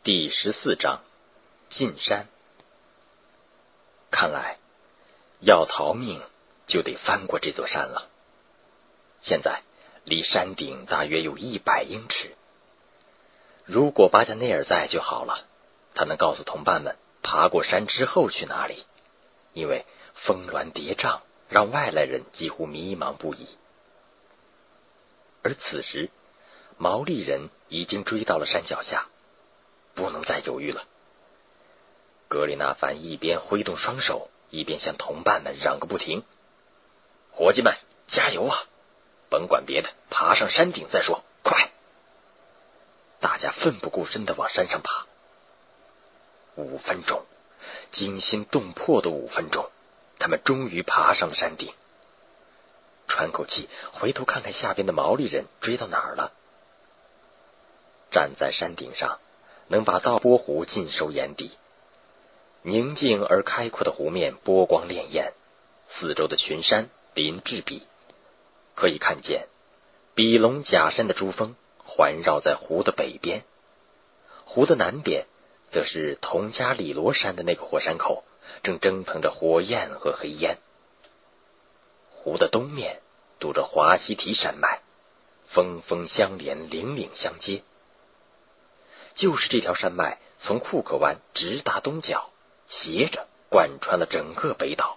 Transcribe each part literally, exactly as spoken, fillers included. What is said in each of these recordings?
第十四章进山。看来要逃命就得翻过这座山了。现在离山顶大约有一百英尺。如果巴加内尔在就好了，他能告诉同伴们爬过山之后去哪里，因为峰峦叠嶂让外来人几乎迷茫不已。而此时毛利人已经追到了山脚下，不能再犹豫了。格里纳凡一边挥动双手，一边向同伴们嚷个不停：伙计们，加油啊！甭管别的，爬上山顶再说，快！大家奋不顾身地往山上爬。五分钟，惊心动魄的五分钟，他们终于爬上了山顶。喘口气，回头看看下边的毛利人追到哪儿了。站在山顶上，能把道波湖尽收眼底。宁静而开阔的湖面波光潋滟，四周的群山临至彼，可以看见比隆假山的珠峰环绕在湖的北边，湖的南边则是同加里罗山的那个火山口，正蒸腾着火焰和黑烟。湖的东面堵着华西提山脉，峰峰相连，岭岭相接。就是这条山脉从库克湾直达东角，斜着贯穿了整个北岛。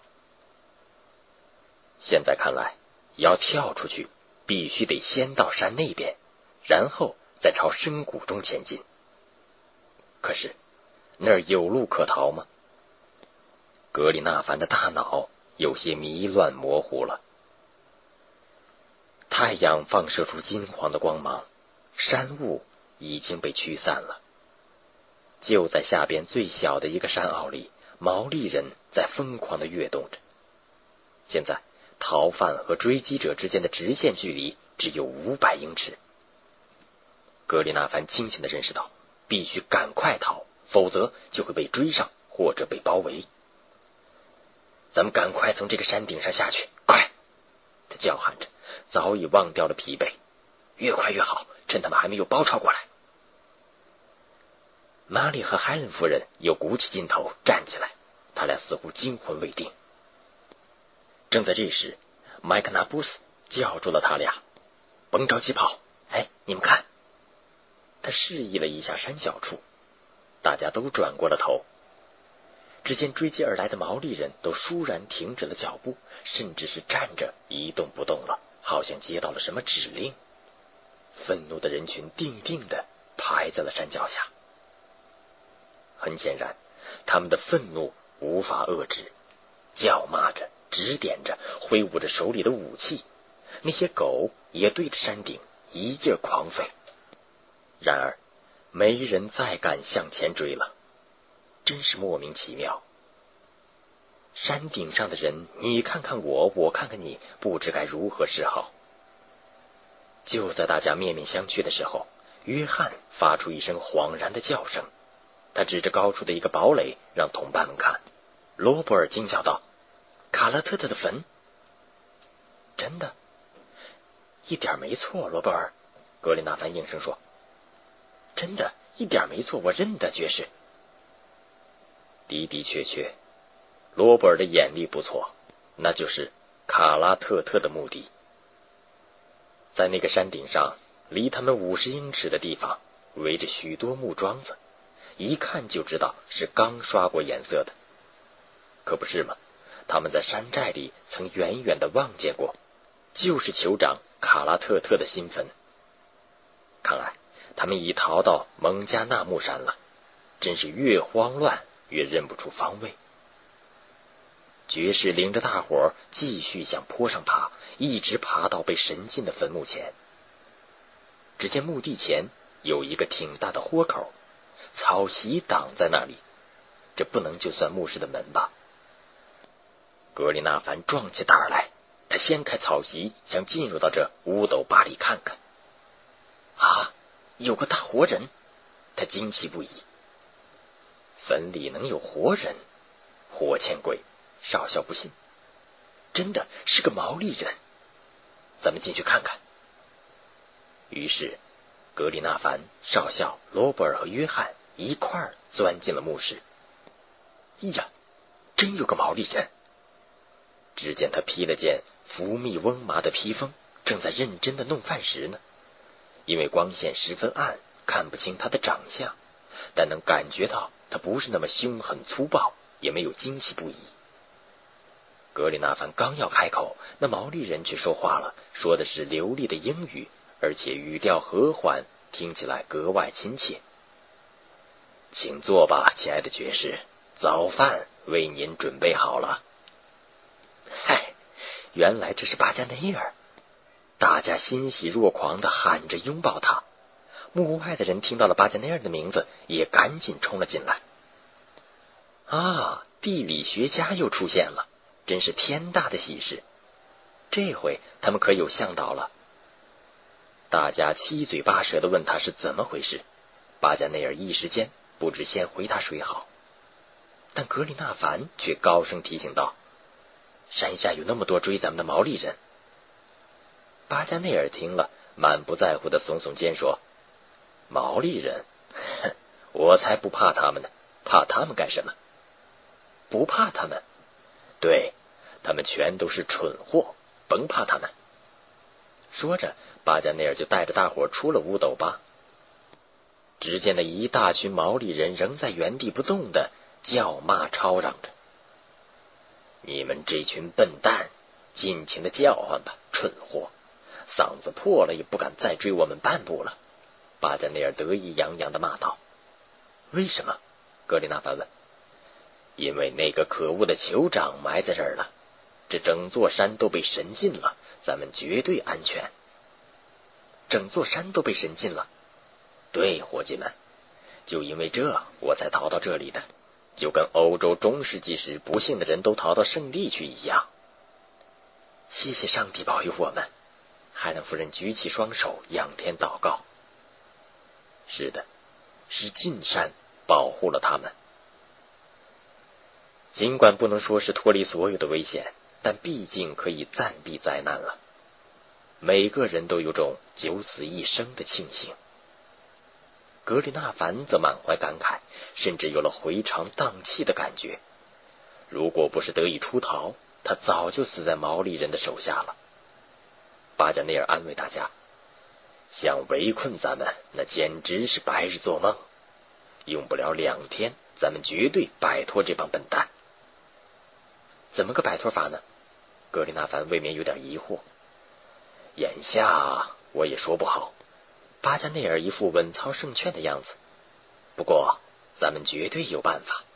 现在看来，要跳出去必须得先到山那边，然后再朝深谷中前进。可是那儿有路可逃吗？格里纳凡的大脑有些迷乱模糊了。太阳放射出金黄的光芒，山雾已经被驱散了。就在下边最小的一个山坳里，毛利人在疯狂地跃动着。现在逃犯和追击者之间的直线距离只有五百英尺。格里纳凡清醒地认识到，必须赶快逃，否则就会被追上或者被包围。咱们赶快从这个山顶上下去，快！他叫喊着，早已忘掉了疲惫。越快越好，趁他们还没有包抄过来。玛丽和海伦夫人又鼓起劲头站起来，他俩似乎惊魂未定。正在这时，麦克纳布斯叫住了他俩：甭着急跑，哎，你们看！他示意了一下山脚处，大家都转过了头。只见追击而来的毛利人都倏然停止了脚步，甚至是站着一动不动了，好像接到了什么指令。愤怒的人群定定地排在了山脚下。很显然，他们的愤怒无法遏制，叫骂着，指点着，挥舞着手里的武器。那些狗也对着山顶一劲狂吠。然而没人再敢向前追了，真是莫名其妙。山顶上的人你看看我，我看看你，不知该如何是好。就在大家面面相觑的时候，约翰发出一声恍然的叫声，他指着高处的一个堡垒让同伴们看。罗伯尔惊叫道：卡拉特特的坟！真的？一点没错，罗伯尔，格里纳凡应声说。真的，一点没错，我认得，爵士。的的确确，罗伯尔的眼力不错，那就是卡拉特特的墓地。在那个山顶上，离他们五十英尺的地方，围着许多木桩子，一看就知道是刚刷过颜色的。可不是吗？他们在山寨里曾远远地望见过，就是酋长卡拉特特的新坟。看来他们已逃到蒙加纳木山了，真是越慌乱越认不出方位。爵士领着大伙儿继续向坡上爬，一直爬到被神禁的坟墓前。只见墓地前有一个挺大的豁口，草席挡在那里，这不能就算墓室的门吧？格里纳凡壮起胆来，他掀开草席，想进入到这五斗坝里看看。啊，有个大活人！他惊奇不已。坟里能有活人？活见鬼！少校不信，真的是个毛利人。咱们进去看看。于是格里纳凡、少校、罗伯尔和约翰一块儿钻进了墓室。哎呀，真有个毛利人！只见他披了件浮密翁麻的披风，正在认真的弄饭时呢。因为光线十分暗，看不清他的长相，但能感觉到他不是那么凶狠粗暴，也没有惊奇不已。格里纳凡刚要开口，那毛利人却说话了，说的是流利的英语，而且语调和缓，听起来格外亲切。请坐吧，亲爱的爵士，早饭为您准备好了。嗨，原来这是巴加内尔！大家欣喜若狂地喊着拥抱他。墓外的人听到了巴加内尔的名字，也赶紧冲了进来。啊，地理学家又出现了，真是天大的喜事！这回他们可有向导了。大家七嘴八舌地问他是怎么回事，巴加内尔一时间不知先回答谁好。但格里纳凡却高声提醒道：山下有那么多追咱们的毛利人。巴加内尔听了，满不在乎地耸耸肩说：毛利人？哼，我才不怕他们呢，怕他们干什么？不怕他们？对，他们全都是蠢货，甭怕他们。说着，巴加内尔就带着大伙出了乌斗巴。只见那一大群毛利人仍在原地不动的叫骂吵嚷着：你们这群笨蛋，尽情的叫唤吧，蠢货！嗓子破了也不敢再追我们半步了。巴加内尔得意洋洋的骂道。为什么？格里纳凡问。因为那个可恶的酋长埋在这儿了，这整座山都被神禁了，咱们绝对安全。整座山都被神禁了？对，伙计们，就因为这我才逃到这里的，就跟欧洲中世纪时不幸的人都逃到圣地去一样。谢谢上帝保佑我们！海伦夫人举起双手仰天祷告。是的，是禁山保护了他们。尽管不能说是脱离所有的危险，但毕竟可以暂避灾难了。每个人都有种九死一生的庆幸。格里纳凡则满怀感慨，甚至有了回肠荡气的感觉。如果不是得以出逃，他早就死在毛利人的手下了。巴加内尔安慰大家，想围困咱们，那简直是白日做梦。用不了两天，咱们绝对摆脱这帮笨蛋。怎么个摆脱法呢？格里纳凡未免有点疑惑。眼下我也说不好。巴加内尔一副稳操胜券的样子。不过咱们绝对有办法。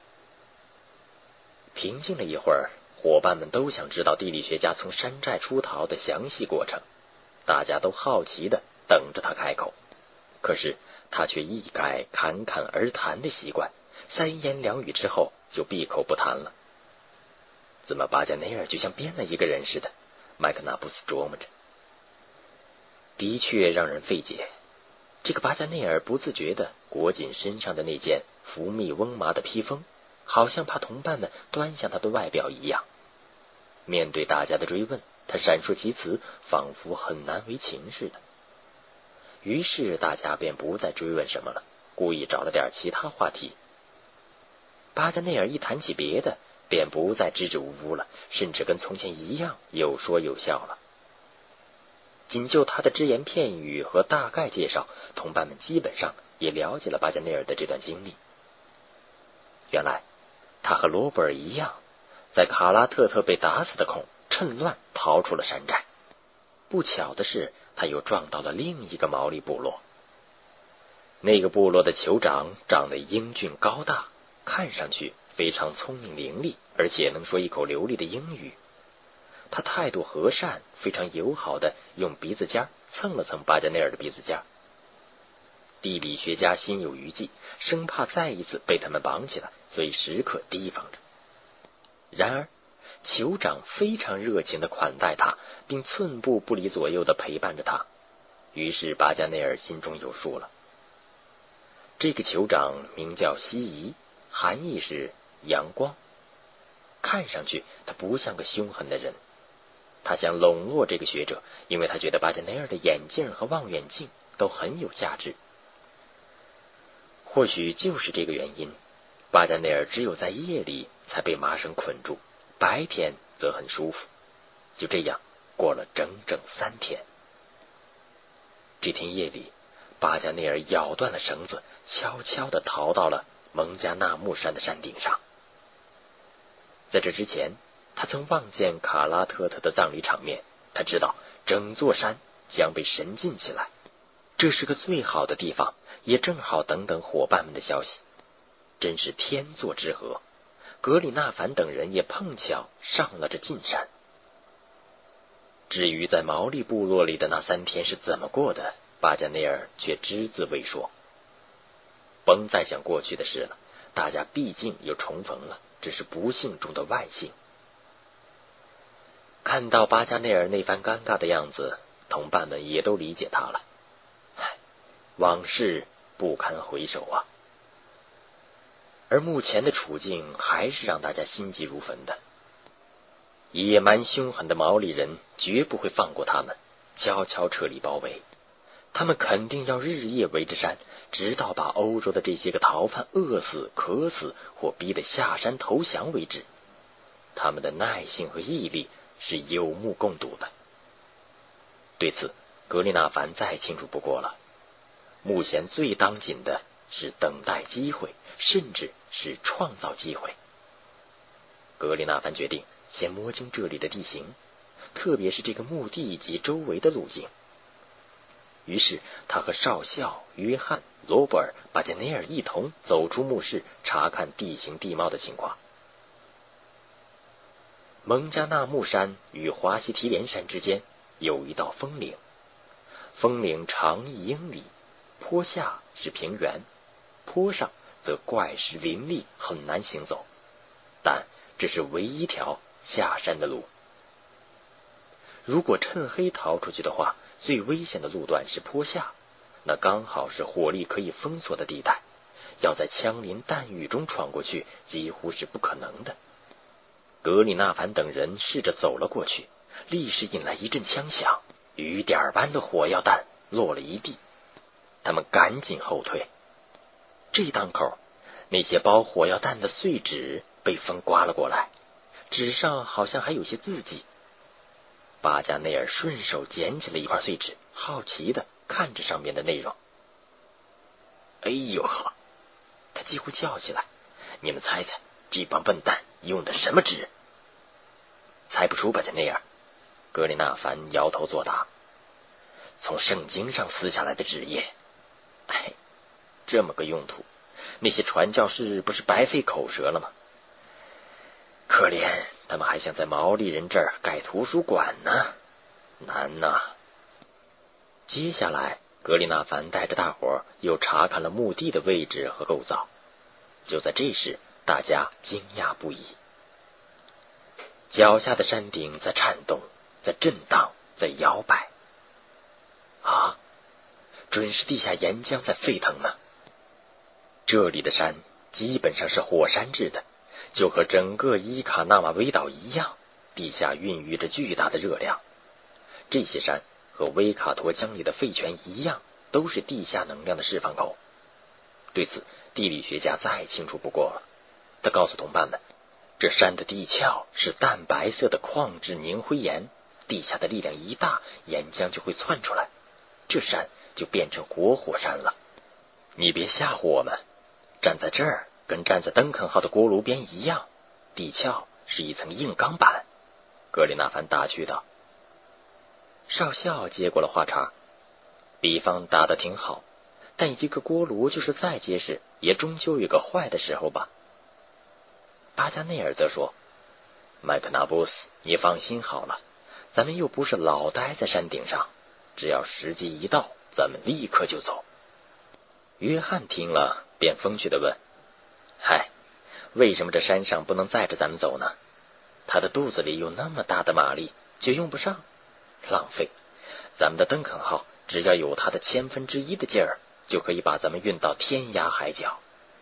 平静了一会儿，伙伴们都想知道地理学家从山寨出逃的详细过程，大家都好奇的等着他开口。可是他却一改侃侃而谈的习惯，三言两语之后就闭口不谈了。怎么巴加内尔就像变了一个人似的？麦克纳布斯琢磨着。的确让人费解。这个巴加内尔不自觉地裹紧身上的那件浮密翁麻的披风，好像怕同伴们端详他的外表一样。面对大家的追问，他闪烁其词，仿佛很难为情似的。于是大家便不再追问什么了，故意找了点其他话题。巴加内尔一谈起别的，便不再支支吾吾了，甚至跟从前一样有说有笑了。仅就他的只言片语和大概介绍，同伴们基本上也了解了巴加内尔的这段经历。原来他和罗伯尔一样，在卡拉特特被打死的空趁乱逃出了山寨。不巧的是，他又撞到了另一个毛利部落。那个部落的酋长长得英俊高大，看上去非常聪明伶俐，而且能说一口流利的英语。他态度和善，非常友好的用鼻子尖蹭了蹭巴加内尔的鼻子尖。地理学家心有余悸，生怕再一次被他们绑起来，所以时刻提防着。然而酋长非常热情的款待他，并寸步不离左右的陪伴着他。于是巴加内尔心中有数了。这个酋长名叫西夷，含义是阳光。看上去他不像个凶狠的人。他想笼络这个学者，因为他觉得巴加内尔的眼镜和望远镜都很有价值。 或许就是这个原因，巴加内尔只有在夜里才被麻绳捆住，白天则很舒服。就这样过了整整三天。这天夜里，巴加内尔咬断了绳子，悄悄地逃到了蒙加纳木山的山顶上。在这之前，他曾望见卡拉特特的葬礼场面，他知道整座山将被神禁起来，这是个最好的地方，也正好等等伙伴们的消息。真是天作之合，格里纳凡等人也碰巧上了这禁山。至于在毛利部落里的那三天是怎么过的，巴加内尔却只字未说。甭再想过去的事了，大家毕竟又重逢了，这是不幸中的万幸。看到巴加内尔那番尴尬的样子，同伴们也都理解他了。唉，往事不堪回首啊。而目前的处境还是让大家心急如焚的。野蛮凶狠的毛利人绝不会放过他们，悄悄撤离包围。他们肯定要日夜围着山，直到把欧洲的这些个逃犯饿死、渴死或逼得下山投降为止。他们的耐性和毅力是有目共睹的。对此，格里纳凡再清楚不过了。目前最当紧的是等待机会，甚至是创造机会。格里纳凡决定先摸清这里的地形，特别是这个墓地及周围的路径。于是他和少校约翰、罗伯尔、巴加内尔一同走出墓室，查看地形地貌的情况。蒙加纳木山与华西提连山之间有一道峰岭，峰岭长一英里，坡下是平原，坡上则怪石林立，很难行走，但这是唯一条下山的路。如果趁黑逃出去的话，最危险的路段是坡下，那刚好是火力可以封锁的地带，要在枪林弹雨中闯过去几乎是不可能的。格里纳凡等人试着走了过去，立时引来一阵枪响，雨点般的火药弹落了一地，他们赶紧后退。这当口，那些包火药弹的碎纸被风刮了过来，纸上好像还有些字迹。巴加内尔顺手捡起了一块碎纸，好奇地看着上面的内容。哎呦呵，他几乎叫起来，你们猜猜这帮笨蛋用的什么纸？猜不出，巴加内尔。格里纳凡摇头作答，从圣经上撕下来的纸页。哎，这么个用途，那些传教士不是白费口舌了吗？可怜，他们还想在毛利人这儿盖图书馆呢，难呐。接下来，格里纳凡带着大伙儿又查看了墓地的位置和构造。就在这时，大家惊讶不已。脚下的山顶在颤动，在震荡，在摇摆。啊，准是地下岩浆在沸腾呢。这里的山基本上是火山质的，就和整个伊卡纳瓦维岛一样，地下孕育着巨大的热量。这些山和威卡托江里的废泉一样，都是地下能量的释放口。对此，地理学家再清楚不过了。他告诉同伴们，这山的地壳是淡白色的矿质凝灰岩，地下的力量一大，岩浆就会窜出来，这山就变成活火山了。你别吓唬我们，站在这儿跟站在登肯号的锅炉边一样，地壳是一层硬钢板。格里纳凡打趣道。少校接过了话茬，比方打得挺好，但一个锅炉就是再结实，也终究有个坏的时候吧。巴加内尔则说，麦克纳布斯，你放心好了，咱们又不是老待在山顶上，只要时机一到，咱们立刻就走。约翰听了便风趣地问，嗨，为什么这山上不能载着咱们走呢？他的肚子里有那么大的马力，却用不上，浪费。咱们的登肯号只要有它的千分之一的劲儿，就可以把咱们运到天涯海角。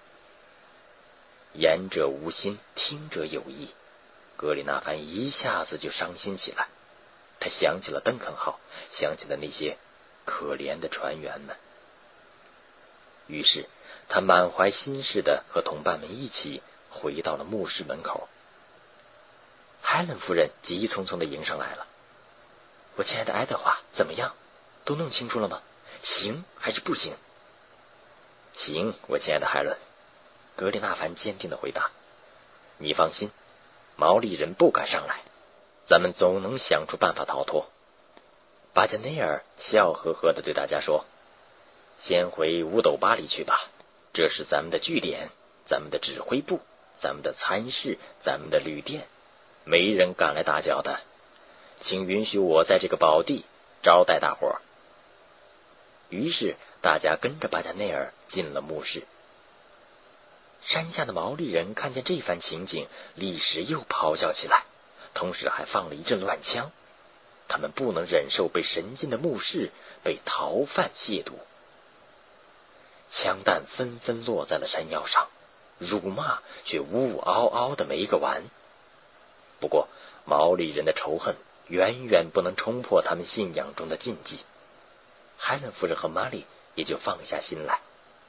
言者无心，听者有意，格里纳凡一下子就伤心起来。他想起了登肯号，想起了那些可怜的船员们。于是他满怀心事的和同伴们一起回到了墓室门口。海伦夫人急匆匆的迎上来了。我亲爱的爱德华，怎么样？都弄清楚了吗？行还是不行？行，我亲爱的海伦。格里纳凡坚定的回答。你放心，毛利人不敢上来，咱们总能想出办法逃脱。巴加内尔笑呵呵的对大家说，先回五斗巴里去吧，这是咱们的据点，咱们的指挥部，咱们的餐室，咱们的旅店，没人敢来打搅的，请允许我在这个宝地招待大伙儿。于是大家跟着巴加内尔进了墓室。山下的毛利人看见这番情景，立时又咆哮起来，同时还放了一阵乱枪。他们不能忍受被神进的墓室被逃犯亵渎。枪弹纷纷落在了山腰上，辱骂却呜呜嗷嗷的没个完。不过毛利人的仇恨远远不能冲破他们信仰中的禁忌，海伦夫人和玛丽也就放下心来。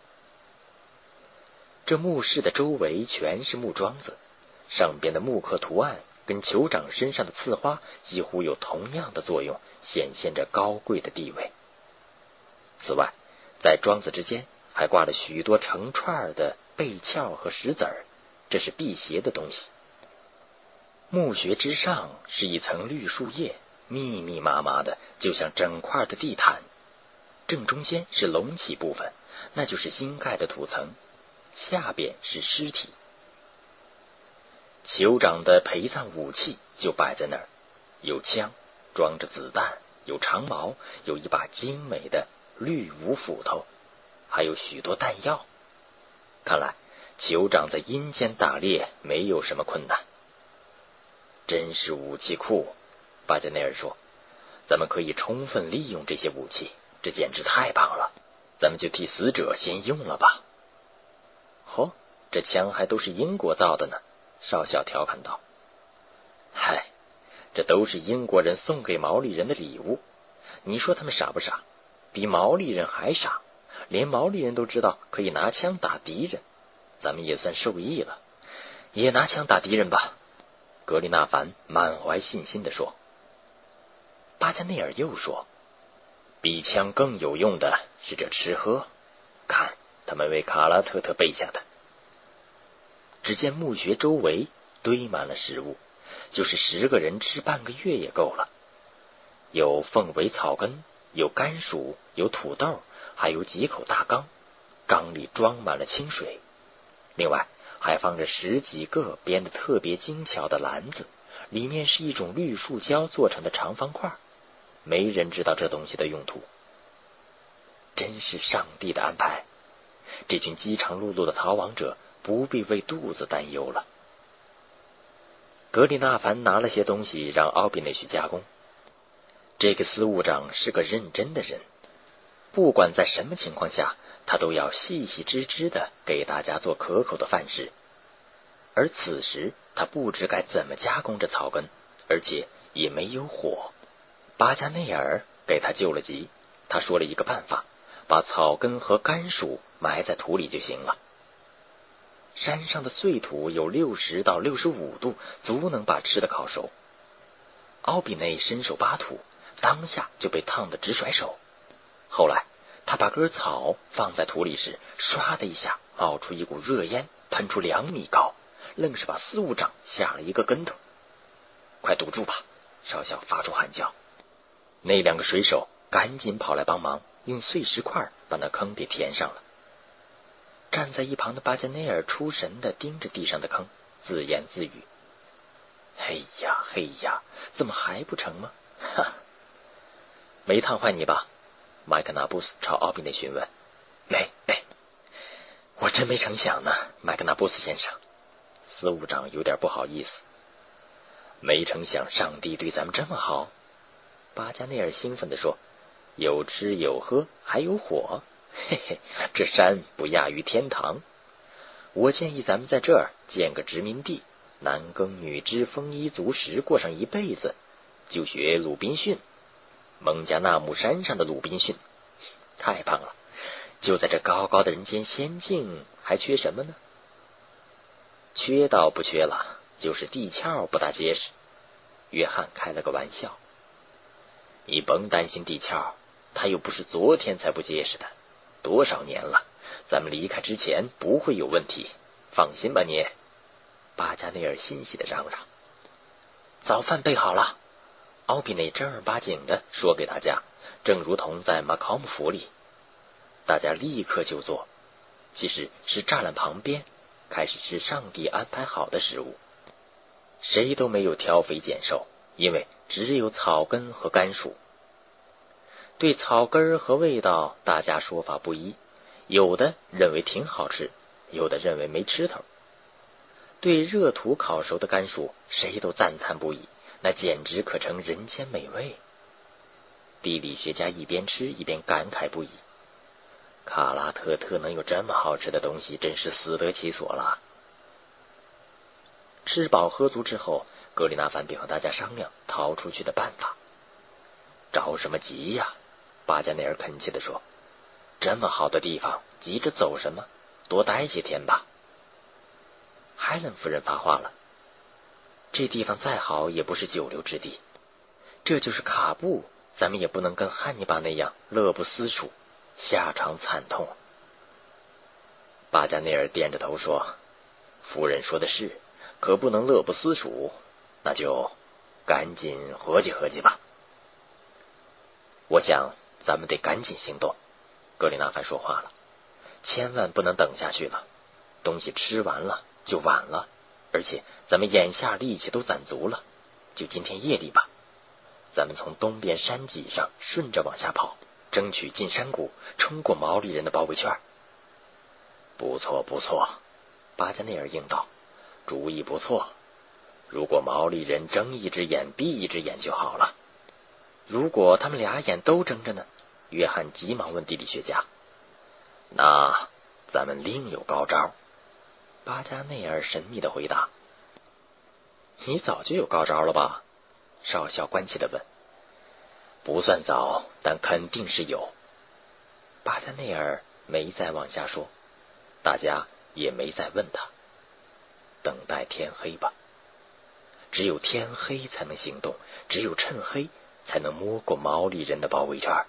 这墓室的周围全是木桩子，上边的木刻图案跟酋长身上的刺花几乎有同样的作用，显现着高贵的地位。此外，在桩子之间还挂了许多成串的贝壳和石子儿，这是辟邪的东西。墓穴之上是一层绿树叶，密密麻麻的，就像整块的地毯。正中间是隆起部分，那就是新盖的土层，下边是尸体。酋长的陪葬武器就摆在那儿，有枪装着子弹，有长矛，有一把精美的绿武斧头，还有许多弹药。看来酋长在阴间打猎没有什么困难。真是武器库，巴加内尔说，咱们可以充分利用这些武器，这简直太棒了，咱们就替死者先用了吧。嚯，这枪还都是英国造的呢，少校调侃道。嗨，这都是英国人送给毛利人的礼物，你说他们傻不傻？比毛利人还傻，连毛利人都知道可以拿枪打敌人，咱们也算受益了，也拿枪打敌人吧。格里纳凡满怀信心地说。巴加内尔又说，比枪更有用的是这吃喝，看他们为卡拉特特备下的。只见墓穴周围堆满了食物，就是十个人吃半个月也够了。有凤尾草根，有甘薯，有土豆，还有几口大缸，缸里装满了清水。另外还放着十几个编得特别精巧的篮子，里面是一种绿树胶做成的长方块，没人知道这东西的用途。真是上帝的安排，这群饥肠辘辘的逃亡者不必为肚子担忧了。格里纳凡拿了些东西让奥比内去加工。这个司务长是个认真的人，不管在什么情况下，他都要细细致致的给大家做可口的饭食。而此时他不知该怎么加工这草根，而且也没有火。巴加内尔给他救了急，他说了一个办法，把草根和甘薯埋在土里就行了。山上的碎土有六十到六十五度，足能把吃的烤熟。奥比内伸手扒土，当下就被烫得直甩手。后来他把根草放在土里时，唰的一下冒出一股热烟，喷出两米高，愣是把司务长吓了一个跟头。快堵住吧！少校发出喊叫。那两个水手赶紧跑来帮忙，用碎石块把那坑给填上了。站在一旁的巴加内尔出神地盯着地上的坑，自言自语：嘿呀嘿呀，怎么还不成吗？哈，没烫坏你吧？麦克纳布斯朝奥比内询问。没没，我真没成想呢，麦克纳布斯先生。司务长有点不好意思。没成想上帝对咱们这么好。巴加内尔兴奋地说，有吃有喝还有火，嘿嘿，这山不亚于天堂。我建议咱们在这儿建个殖民地，男耕女织，丰衣足食，过上一辈子，就学鲁滨逊，蒙加纳姆山上的鲁滨逊。太棒了， 就在这高高的人间仙境，还缺什么呢？缺倒不缺了，就是地壳不大结实。约翰开了个玩笑，你甭担心地壳，它又不是昨天才不结实的，多少年了，咱们离开之前不会有问题，放心吧你。巴加内尔欣喜地嚷嚷。早饭备好了，奥比内正儿八经地说给大家，正如同在马考姆府里。大家立刻就坐，其实是栅栏旁边，开始吃上帝安排好的食物。谁都没有挑肥拣瘦，因为只有草根和甘薯。对草根和味道，大家说法不一，有的认为挺好吃，有的认为没吃头。对热土烤熟的甘薯，谁都赞叹不已，那简直可称人间美味。地理学家一边吃一边感慨不已，卡拉特特能有这么好吃的东西，真是死得其所了。吃饱喝足之后，格里纳凡便和大家商量逃出去的办法。着什么急呀？巴加内尔恳切地说，这么好的地方，急着走什么？多待几天吧。海伦夫人发话了，这地方再好也不是久留之地，这就是卡布，咱们也不能跟汉尼拔那样乐不思蜀，下场惨痛。巴加内尔点着头说，夫人说的是，可不能乐不思蜀，那就赶紧合计合计吧。我想咱们得赶紧行动。格里纳凡说话了，千万不能等下去了，东西吃完了就晚了，而且咱们眼下力气都攒足了，就今天夜里吧。咱们从东边山脊上顺着往下跑，争取进山谷，冲过毛利人的包围圈。不错不错，巴加内尔应道，主意不错。如果毛利人睁一只眼闭一只眼就好了。如果他们俩眼都睁着呢？约翰急忙问地理学家。那咱们另有高招。巴加内尔神秘地回答。你早就有高招了吧？少校关切地问。不算早，但肯定是有。巴加内尔没再往下说，大家也没再问他。等待天黑吧。只有天黑才能行动，只有趁黑才能摸过毛利人的包围圈。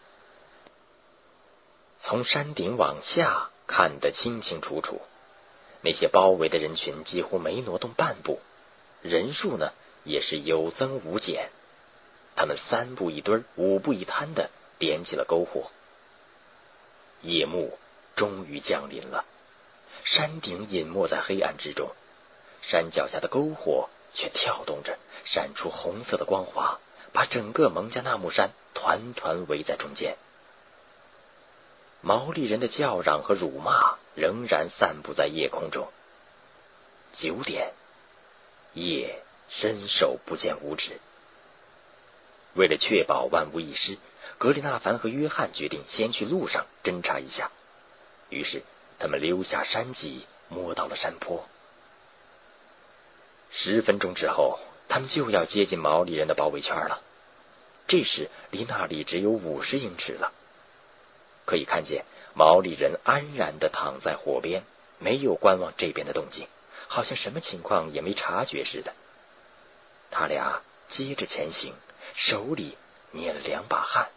从山顶往下看得清清楚楚，那些包围的人群几乎没挪动半步，人数呢也是有增无减。他们三步一堆，五步一摊的点起了篝火。夜幕终于降临了，山顶隐没在黑暗之中，山脚下的篝火却跳动着，闪出红色的光华，把整个蒙加纳木山团团围在中间。毛利人的叫嚷和辱骂仍然散布在夜空中。九点，夜伸手不见五指。为了确保万无一失，格里纳凡和约翰决定先去路上侦察一下。于是他们溜下山脊，摸到了山坡。十分钟之后，他们就要接近毛利人的包围圈了。这时离那里只有五十英尺了。可以看见毛利人安然地躺在火边，没有观望这边的动静，好像什么情况也没察觉似的。他俩接着前行，手里捏了两把汗。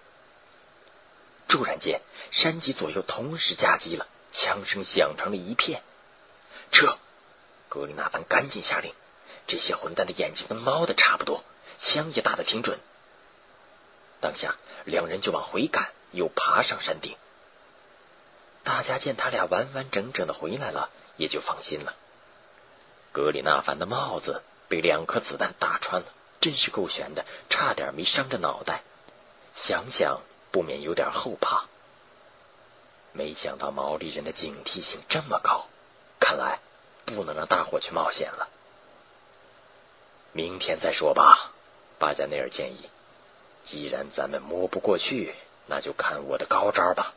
突然间，山脊左右同时夹击了，枪声响成了一片。撤！格里纳凡赶紧下令，这些混蛋的眼睛跟猫的差不多，枪也打得挺准。当下两人就往回赶，又爬上山顶。大家见他俩完完整整的回来了，也就放心了。格里纳凡的帽子被两颗子弹打穿了，真是够悬的，差点没伤着脑袋。想想不免有点后怕。没想到毛利人的警惕性这么高，看来不能让大伙去冒险了。明天再说吧，巴加内尔建议。既然咱们摸不过去，那就看我的高招吧。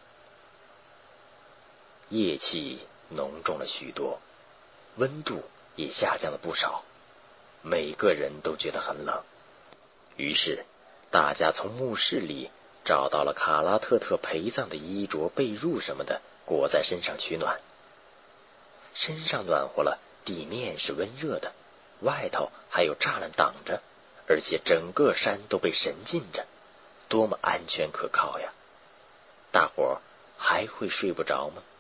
夜气浓重了许多，温度也下降了不少，每个人都觉得很冷。于是大家从墓室里找到了卡拉特特陪葬的衣着、被褥什么的，裹在身上取暖。身上暖和了，地面是温热的，外头还有栅栏挡着，而且整个山都被神禁着，多么安全可靠呀！大伙儿还会睡不着吗？